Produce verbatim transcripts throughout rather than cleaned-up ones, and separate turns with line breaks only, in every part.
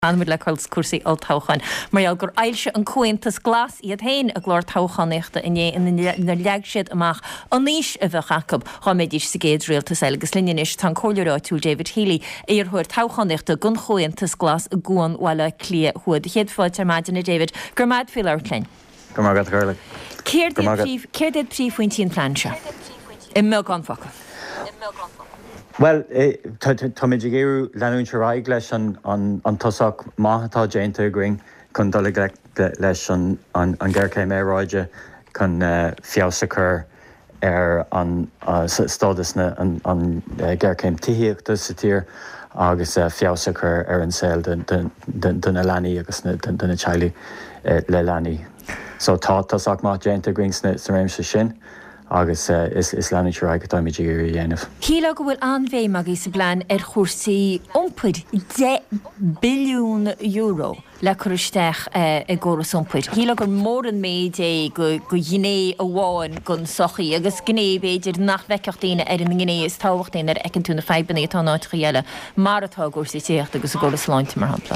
Anmid le chuil cuasaí ó táchan. Mar gur ailse an cuaintas glas iad hain a glór táchaníochta in na leag siad amach an níos a bheith chacab chá méidís sa géad réaltas agus linneis tan choileráitiúil David Healy ar thuair táchaníochta gun chuaintas glas a gúan bhile clia chuad. Chéad fáilte maidin na David gur maid fi leirtlein.
Go mar gad chuirla.
Céir déad príomhhaintí an planse? I mé gan facha.
Well, tá méid géirú leanún se raig leis an tosach máthatá déanta agring chun dola leis an gghearcéim éráide chun fiabhsa chur ar an stádas an gghearcéim tithaíochta sa tír agus fiabhsa chur ar an saoil duna leanaí agus duna teaghlaí le leanaí. So tá tosach má déanta agring sa réimse sin. agus uh, is, is leanú se raig táid géirí dhéanamh.
Cíle go bhfuil anbhéh magí sa bláin ar chósaí iompaid de billiún euro le chuiristeach uh, i ggóras iompaid. Cíle gur mór an méid é go dhéné a bháin gon sochaí agus gné beidir nach bheiceachtaíine ar an gné is táhachtaíine ar ecinn túna feibbanna atá náid chéile mar atá gúsaí téocht agus a ggóras láinte mar hampla.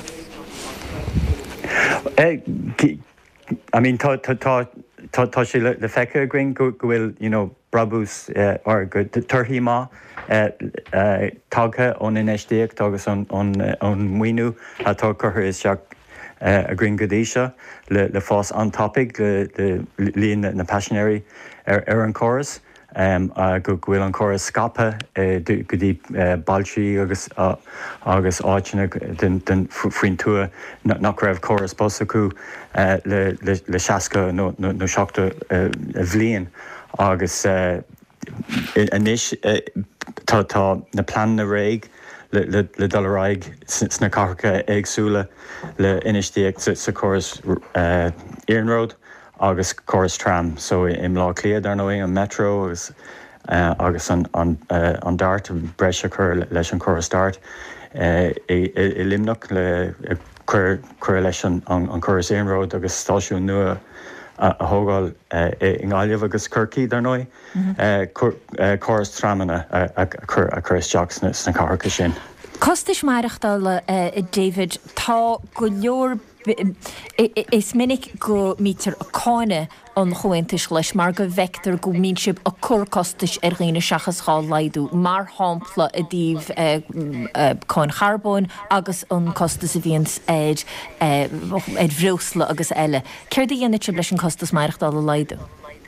I mean, tá tá Tá tá sé le feice agring go bhfuil you know brabús ar go turthaí má tagtha ón inéistíocht agus an muoinú atá curtha is seach agring go dtí seo le fás an topic le líon na passionary ar an choras go bhfuil an choras scape go dtí bailtí agus agus áitina den faoin tua nach raibh choras bos acu le seaca nó seachta bhliain agus inis tá na plan na réig le dul raig sna carcha éagsúla le inistíocht sa choras Iarnród agus choras tram, so im lá cliad ar nóí an metro agus uh, agus an, an, uh, an dart breise chur leis an choras dart uh, i, i, i limnach le chur chur leis an, an, an choras Iarnród agus stáisiún nua a, a hógáil uh, i ngáileamh agus curcií ar nóí mm-hmm. uh, choras tramana a, a, a chur a chur isteach sna, sna carcha sin.
Costais maireachtála uh, David tá go leor is minic go mítar a cáine an chuaintais leis mar go vector go mín sib a cur costais ar ghaoine seachas gá laidú mar hámpla a díomh cáin charbón agus an costas a bhíons éid éid bhriosla agus eile. Céir de dhéanana sib leis an costas maireachtála laidú?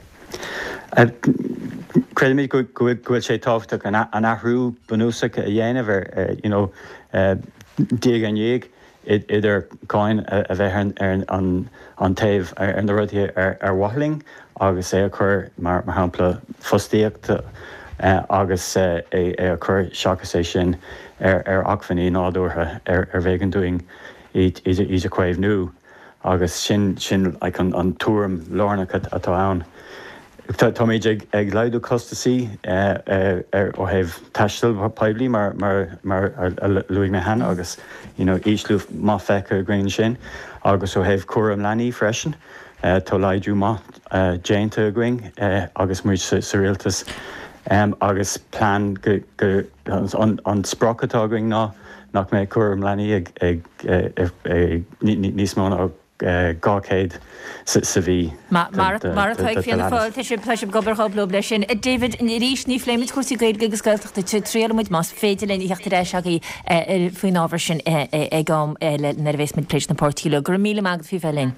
Creid go bhfuil sé tábhachtach an athrú bunúsacha a dhéanamh ar you know díag an dhéag idir cáin a bheith an taobh ar na rudí ar wathling agus é a chur mar hampla fostíochta agus é a chur seachas é sin ar achfaní nádúrtha ar bhégan doing iad a chuimh nu agus sin sin an túram lárnacha atá ann. Tá méid ag leidú costasaí ar ó hebh taistil peblií mar luigh me hen agus íslú má feice grain sin agus ó hebh cuam leanaí freisin tá leidú má déanta agring agus muid sa réaltas agus plán an sprochatá agring ná nach mé cuam leanaí ag níos mó gácéid sa bhí.
Mar atá fianna fáil te sé pleisib gobar chobló leis sin. David, in rís ní fléimid chusaí gaid agus gailteachta tú tríalmuid más féidir lein íochtta réis agaí faoin ábhar sin ag gám le nervvéis mid pléis na pártíú. Gur míle mágad fí bheith linn.